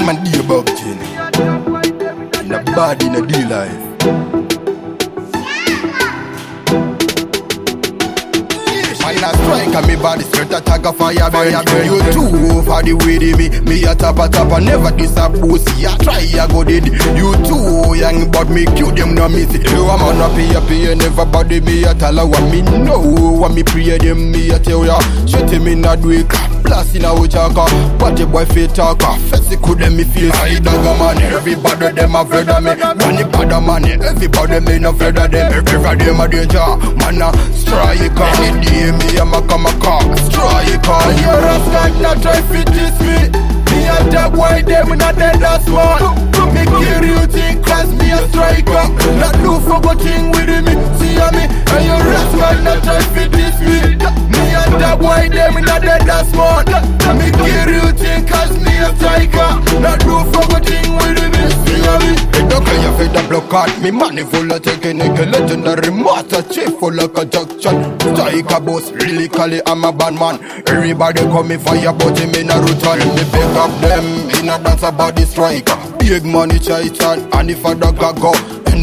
man day bug thing. In a bad in a day life. Man a strike and me body straight attack a fire burn. You too over the way they me a tap and never diss a pussy. I try a go did. You too young but me cute them no miss it. You a man a pay never body me a tell her what me know. What me pray them me a tell ya. Shut him in a do it. Plus in a uchaka, but the boy fit talker. Fancy could them me feel I dog man. Everybody them afraid of me. Money bad money, everybody me no afraid of them. Everybody them a danger, man a striker. Any day me a maka striker. You're a skank, not try fit this me. Me a that boy them not dead that's one. Me kill you think cause me a striker. Not do forgetting with me. See me, and you're a skank, not try fit this me. Me a that boy them not dead that's one. Me kill you think cause me a striker. Not do forgetting with me. See me. It don't care if it a block out. Me money full of technical legendary master chief full of conjunction. Striker boss, really call it I'm a bad man. Everybody call me fire but him in a return. Me pick up them in a dance about the striker. Big money chitan and if I don't go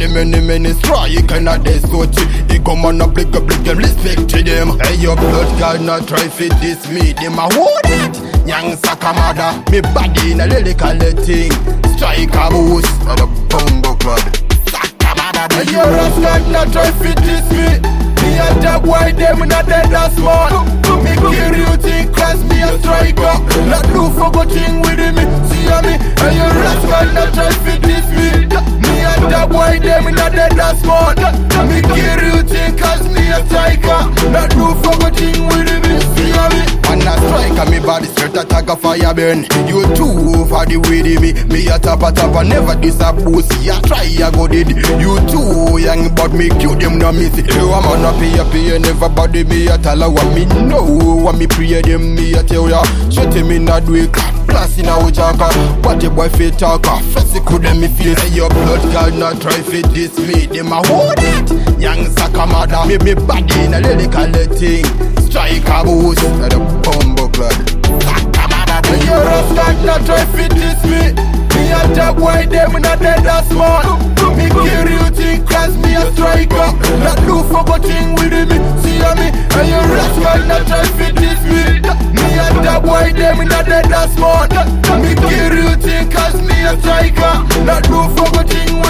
many strike and a day so cheap. He come on a blick them respect to them. Hey your blood God not try fit this me. Them a hold it. Young Sakamada, me body in a lyrical thing. Striker boost and a bumbo club. Sakamada, hey your rascal not try fit this me. Me a that boy them not dead that's smart. Me kill you think cause me a striker. Not do forgetting with me. See me, and your rascal not try fit this me. Me a that boy them not dead that's smart. Me kill you think cause me a striker. Not do forgetting with me. See me, and a striker me body straight attack a fire burn. You too over the way they me a tap and never diss a pussy. I try a go did. You too young but me cute them no miss it. You a man pay never body me a tell her what me know. What me pray them me a tell ya. Shut him in a do it. Plus in a uchaka, but the boy fit talker. Fancy could them me feel. Hey your blood God not try fit this me. Them a hold it. Young Sakamada, me body in a lyrical thing. Striker boost and a bumbo blood. Sakamada, hey your rascal not try fit this me. Me a that boy them not dead that's smart. Me kill you think cause me a striker. Not do forgetting with me. See me, and your rascal not try fit this me. Me a that boy them not dead that's smart. Me kill you think cause me a striker. Not do forgetting with me.